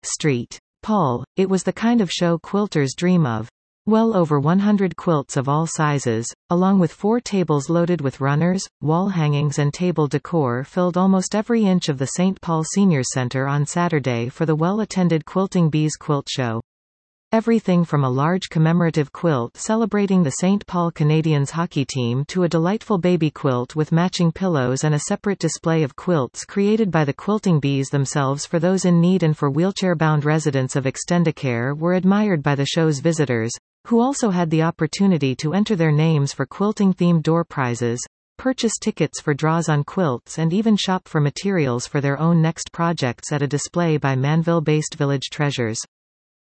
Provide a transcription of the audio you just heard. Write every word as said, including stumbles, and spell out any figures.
Street. Paul, it was the kind of show quilters dream of. Well over one hundred quilts of all sizes, along with four tables loaded with runners, wall hangings and table decor filled almost every inch of the Saint Paul Senior Center on Saturday for the well-attended Quilting Bees Quilt Show. Everything from a large commemorative quilt celebrating the Saint Paul Canadiens hockey team to a delightful baby quilt with matching pillows and a separate display of quilts created by the quilting bees themselves for those in need and for wheelchair-bound residents of Extendicare were admired by the show's visitors, who also had the opportunity to enter their names for quilting-themed door prizes, purchase tickets for draws on quilts and even shop for materials for their own next projects at a display by Manville-based Village Treasures.